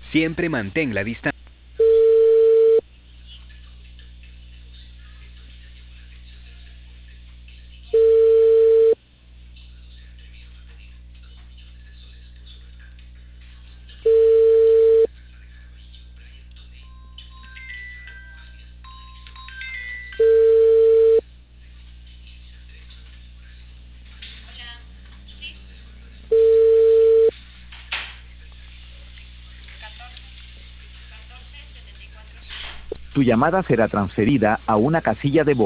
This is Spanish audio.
Siempre mantén la distancia. Tu llamada será transferida a una casilla de voz.